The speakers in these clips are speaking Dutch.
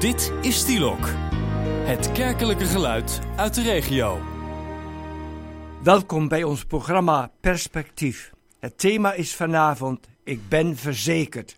Dit is Stielok, het kerkelijke geluid uit de regio. Welkom bij ons programma Perspectief. Het thema is vanavond: Ik ben verzekerd.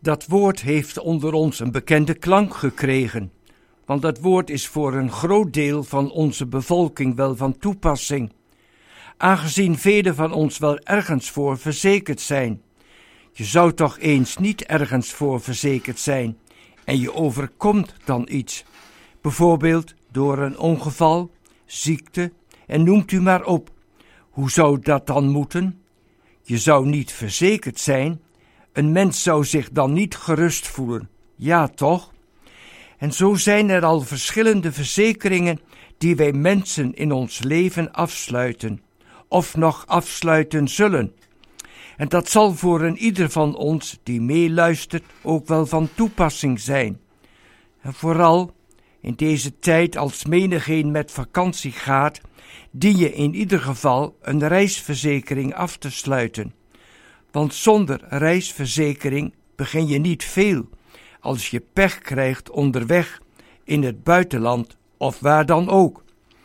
Dat woord heeft onder ons een bekende klank gekregen, want dat woord is voor een groot deel van onze bevolking wel van toepassing, aangezien velen van ons wel ergens voor verzekerd zijn. Je zou toch eens niet ergens voor verzekerd zijn en je overkomt dan iets, bijvoorbeeld door een ongeval, ziekte en noemt u maar op. Hoe zou dat dan moeten? Je zou niet verzekerd zijn. Een mens zou zich dan niet gerust voelen. Ja, toch? En zo zijn er al verschillende verzekeringen die wij mensen in ons leven afsluiten, of nog afsluiten zullen. En dat zal voor een ieder van ons die meeluistert ook wel van toepassing zijn. En vooral in deze tijd als menigeen met vakantie gaat, dien je in ieder geval een reisverzekering af te sluiten. Want zonder reisverzekering begin je niet veel als je pech krijgt onderweg in het buitenland of waar dan ook.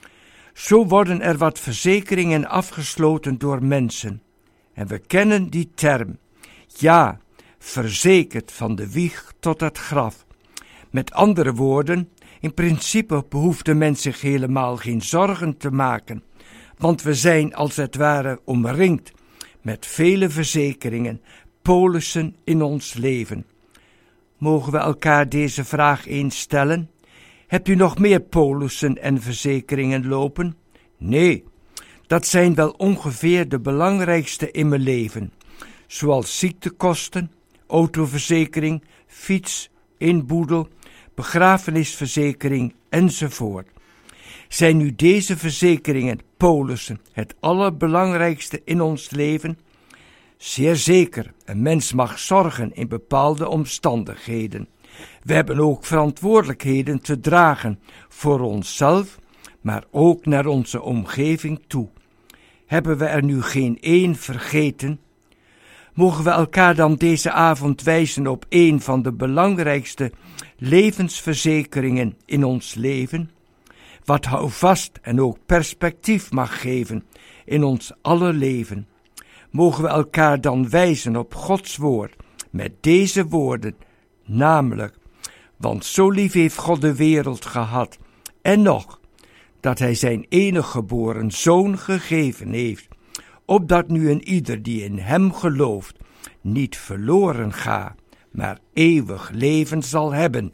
Zo worden er wat verzekeringen afgesloten door mensen. En we kennen die term. Ja, verzekerd van de wieg tot het graf. Met andere woorden, in principe behoeft de mens zich helemaal geen zorgen te maken, want we zijn als het ware omringd met vele verzekeringen, polissen in ons leven. Mogen we elkaar deze vraag eens stellen? Hebt u nog meer polissen en verzekeringen lopen? Nee, dat zijn wel ongeveer de belangrijkste in mijn leven, zoals ziektekosten, autoverzekering, fiets, inboedel, begrafenisverzekering enzovoort. Zijn nu deze verzekeringen, polissen, het allerbelangrijkste in ons leven? Zeer zeker, een mens mag zorgen in bepaalde omstandigheden. We hebben ook verantwoordelijkheden te dragen voor onszelf, maar ook naar onze omgeving toe. Hebben we er nu geen één vergeten? Mogen we elkaar dan deze avond wijzen op een van de belangrijkste levensverzekeringen in ons leven? Wat houvast en ook perspectief mag geven in ons aller leven. Mogen we elkaar dan wijzen op Gods woord met deze woorden, namelijk: want zo lief heeft God de wereld gehad, en nog, dat hij zijn enige geboren Zoon gegeven heeft, opdat nu een ieder die in hem gelooft niet verloren gaat, maar eeuwig leven zal hebben.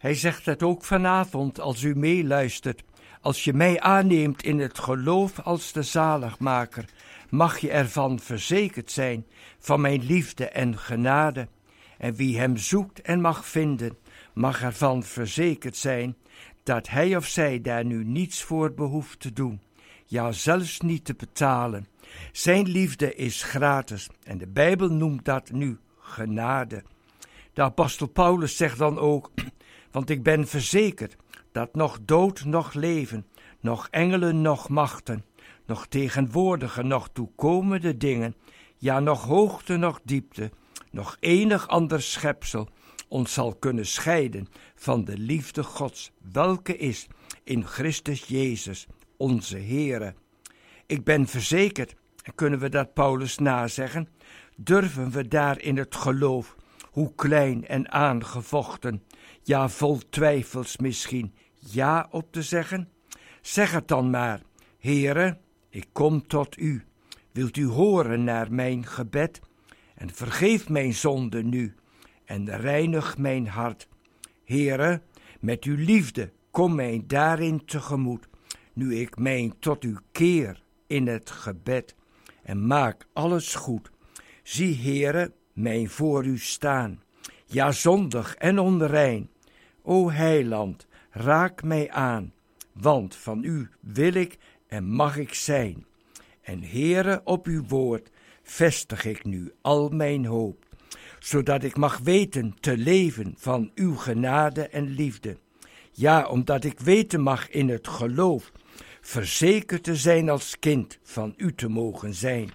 Hij zegt het ook vanavond als u meeluistert. Als je mij aanneemt in het geloof als de zaligmaker, mag je ervan verzekerd zijn van mijn liefde en genade. En wie hem zoekt en mag vinden, mag ervan verzekerd zijn dat hij of zij daar nu niets voor behoeft te doen, ja zelfs niet te betalen. Zijn liefde is gratis en de Bijbel noemt dat nu genade. De apostel Paulus zegt dan ook, want ik ben verzekerd dat nog dood, nog leven, nog engelen, nog machten, nog tegenwoordige, nog toekomende dingen, ja nog hoogte, nog diepte, nog enig ander schepsel ons zal kunnen scheiden van de liefde Gods, welke is in Christus Jezus, onze Heere. Ik ben verzekerd, en kunnen we dat Paulus nazeggen, durven we daar in het geloof, hoe klein en aangevochten, ja vol twijfels misschien, ja op te zeggen? Zeg het dan maar, Heere, ik kom tot u. Wilt u horen naar mijn gebed? En vergeef mijn zonde nu en reinig mijn hart. Heere, met uw liefde kom mij daarin tegemoet, nu ik mij tot u keer in het gebed. En maak alles goed. Zie, Heere, mij voor u staan, ja zondig en onrein. O Heiland, raak mij aan, want van u wil ik en mag ik zijn. En Heere, op uw woord vestig ik nu al mijn hoop, zodat ik mag weten te leven van uw genade en liefde. Ja, omdat ik weten mag in het geloof, verzekerd te zijn als kind van u te mogen zijn.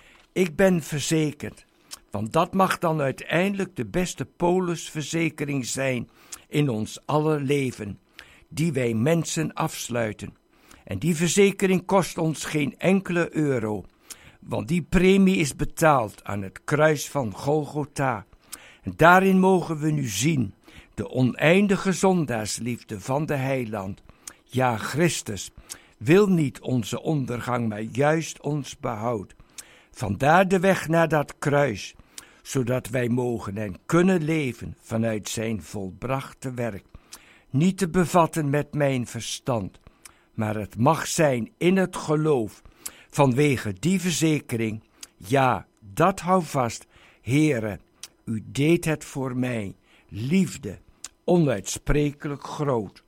Ik ben verzekerd, want dat mag dan uiteindelijk de beste polisverzekering zijn in ons aller leven, die wij mensen afsluiten. En die verzekering kost ons geen enkele euro, want die premie is betaald aan het kruis van Golgotha. En daarin mogen we nu zien de oneindige zondaarsliefde van de Heiland. Ja, Christus wil niet onze ondergang, maar juist ons behoud. Vandaar de weg naar dat kruis, zodat wij mogen en kunnen leven vanuit zijn volbrachte werk. Niet te bevatten met mijn verstand, maar het mag zijn in het geloof, vanwege die verzekering. Ja, dat hou vast, Heere, u deed het voor mij, liefde, onuitsprekelijk groot.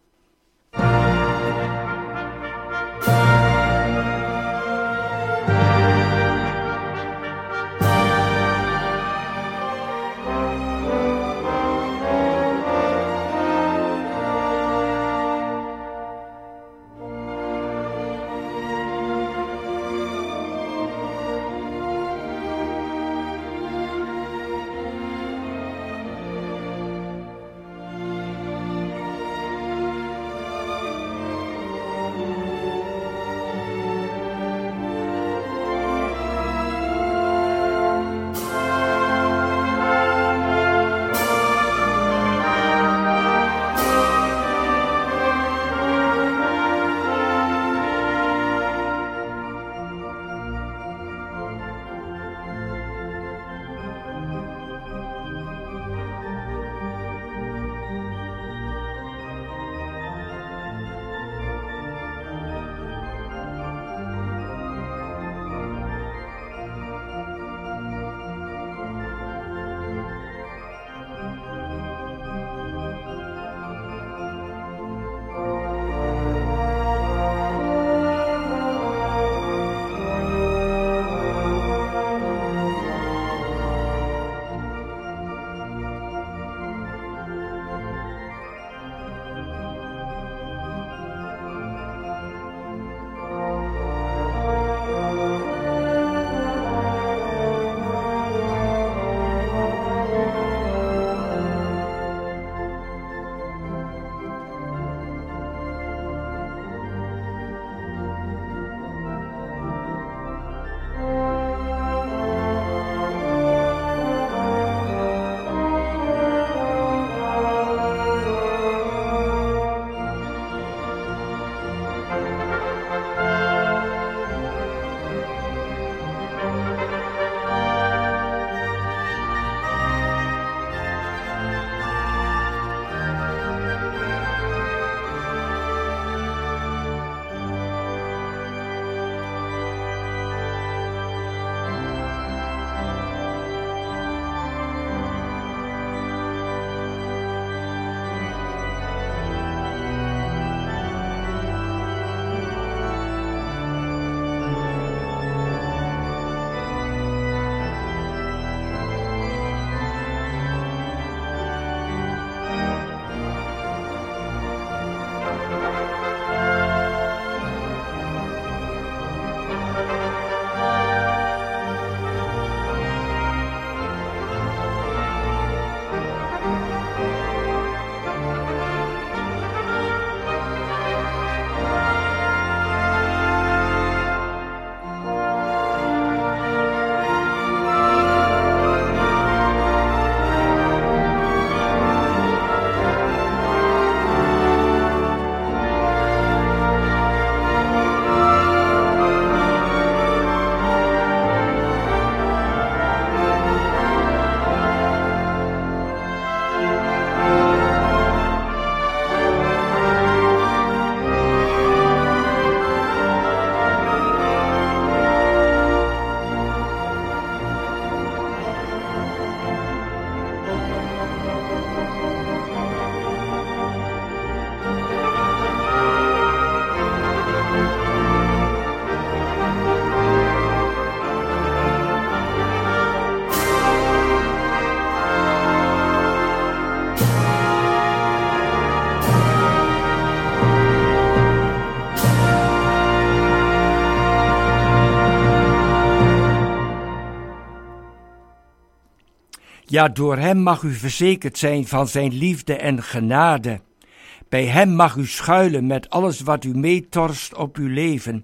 Ja, door hem mag u verzekerd zijn van zijn liefde en genade. Bij hem mag u schuilen met alles wat u meetorst op uw leven.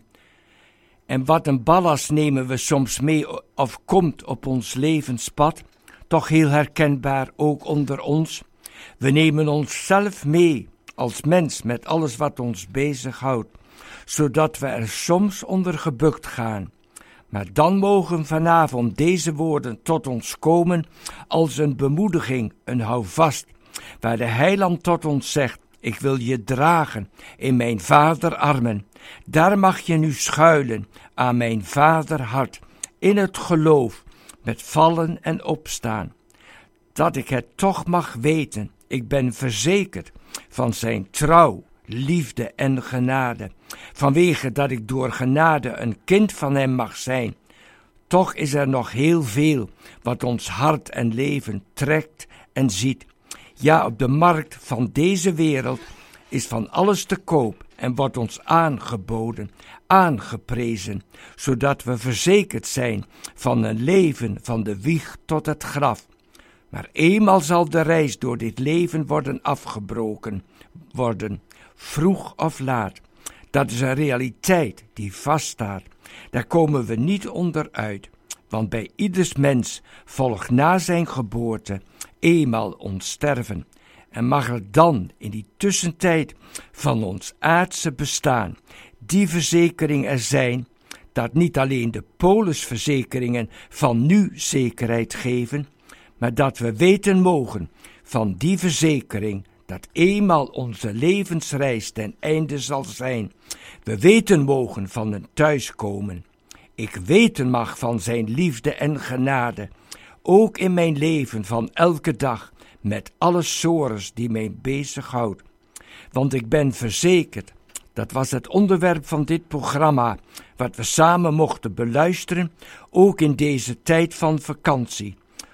En wat een ballast nemen we soms mee of komt op ons levenspad, toch heel herkenbaar ook onder ons. We nemen onszelf mee als mens met alles wat ons bezighoudt, zodat we er soms onder gebukt gaan. Maar dan mogen vanavond deze woorden tot ons komen als een bemoediging, een houvast, waar de Heiland tot ons zegt: ik wil je dragen in mijn vaderarmen. Daar mag je nu schuilen aan mijn vaderhart, in het geloof, met vallen en opstaan. Dat ik het toch mag weten, ik ben verzekerd van zijn trouw, liefde en genade. Vanwege dat ik door genade een kind van hem mag zijn. Toch is er nog heel veel wat ons hart en leven trekt en ziet. Ja, op de markt van deze wereld is van alles te koop en wordt ons aangeboden, aangeprezen, zodat we verzekerd zijn van een leven van de wieg tot het graf. Maar eenmaal zal de reis door dit leven worden afgebroken worden, vroeg of laat. Dat is een realiteit die vaststaat. Daar komen we niet onderuit, want bij ieders mens volgt na zijn geboorte eenmaal ons sterven. En mag er dan in die tussentijd van ons aardse bestaan die verzekering er zijn, dat niet alleen de polisverzekeringen van nu zekerheid geven, maar dat we weten mogen van die verzekering dat eenmaal onze levensreis ten einde zal zijn. We weten mogen van een thuiskomen. Ik weten mag van zijn liefde en genade, ook in mijn leven van elke dag, met alle sores die mij bezighoudt. Want ik ben verzekerd, dat was het onderwerp van dit programma, wat we samen mochten beluisteren, ook in deze tijd van vakantie.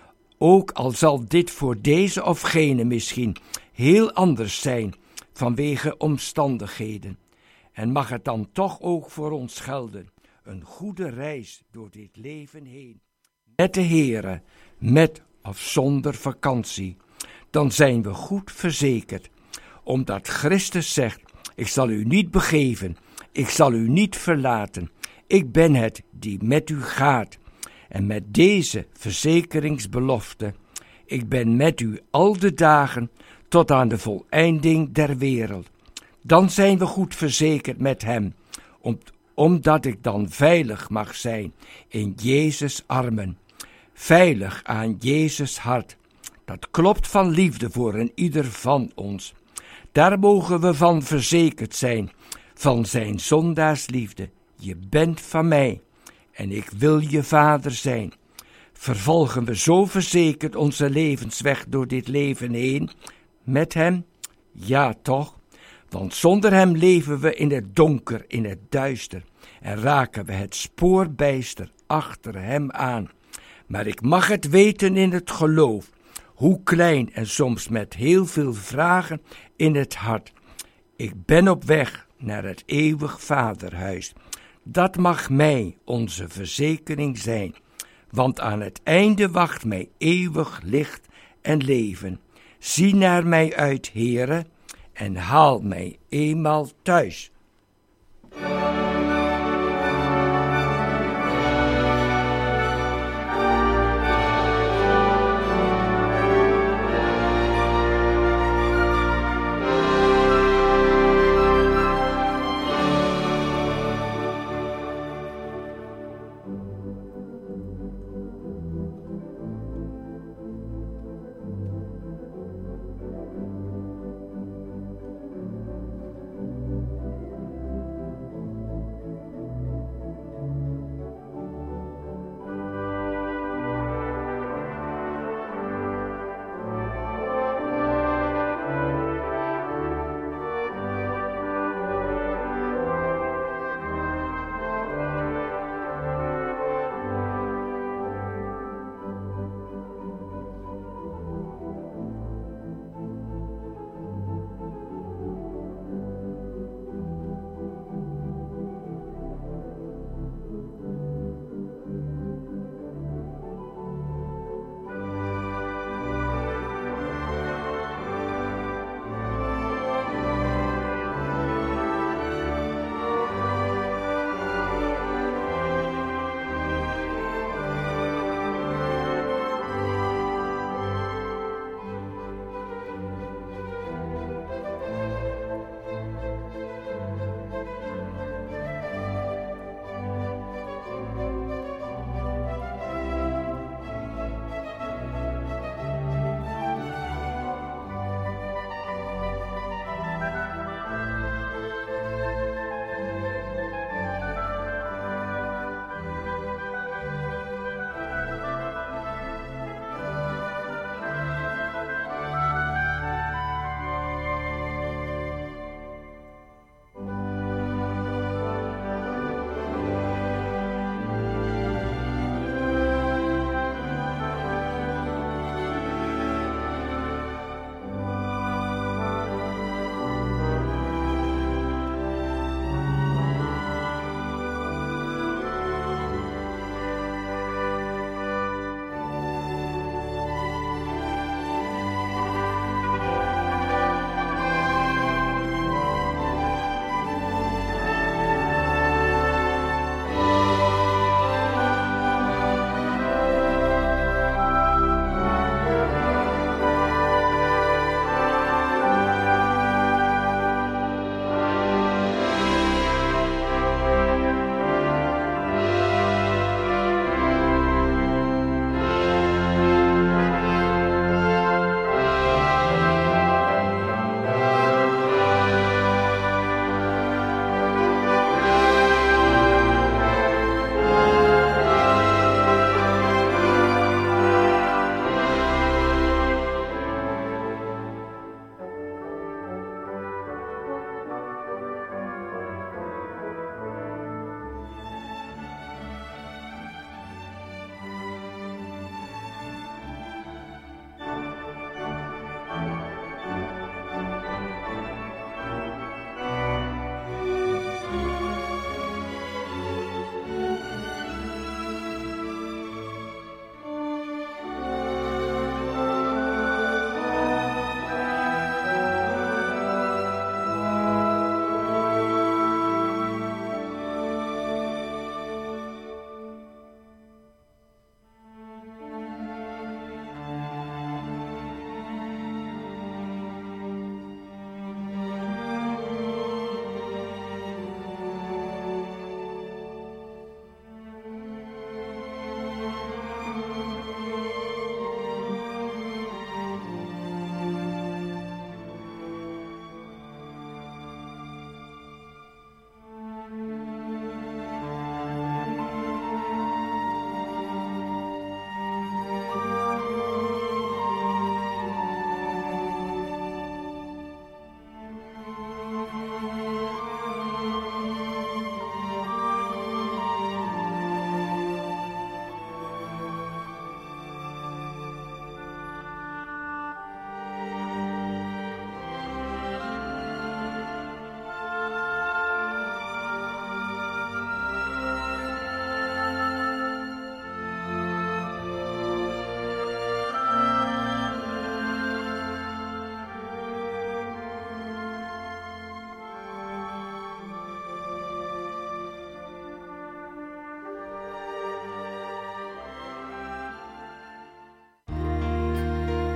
Ook al zal dit voor deze of gene misschien heel anders zijn vanwege omstandigheden. En mag het dan toch ook voor ons gelden, een goede reis door dit leven heen. Met de Heere, met of zonder vakantie, dan zijn we goed verzekerd, omdat Christus zegt: ik zal u niet begeven, ik zal u niet verlaten, ik ben het die met u gaat. En met deze verzekeringsbelofte: ik ben met u al de dagen tot aan de voleinding der wereld. Dan zijn we goed verzekerd met hem, omdat ik dan veilig mag zijn in Jezus' armen, veilig aan Jezus' hart. Dat klopt van liefde voor een ieder van ons. Daar mogen we van verzekerd zijn, van zijn zondaarsliefde. Je bent van mij en ik wil je vader zijn. Vervolgen we zo verzekerd onze levensweg door dit leven heen met hem? Ja, toch? Want zonder hem leven we in het donker, in het duister, en raken we het spoor bijster achter hem aan. Maar ik mag het weten in het geloof, hoe klein en soms met heel veel vragen in het hart. Ik ben op weg naar het eeuwig vaderhuis. Dat mag mij onze verzekering zijn, want aan het einde wacht mij eeuwig licht en leven. Zie naar mij uit, Heere, en haal mij eenmaal thuis.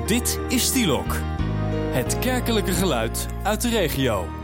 Dit is Stielok, het kerkelijke geluid uit de regio.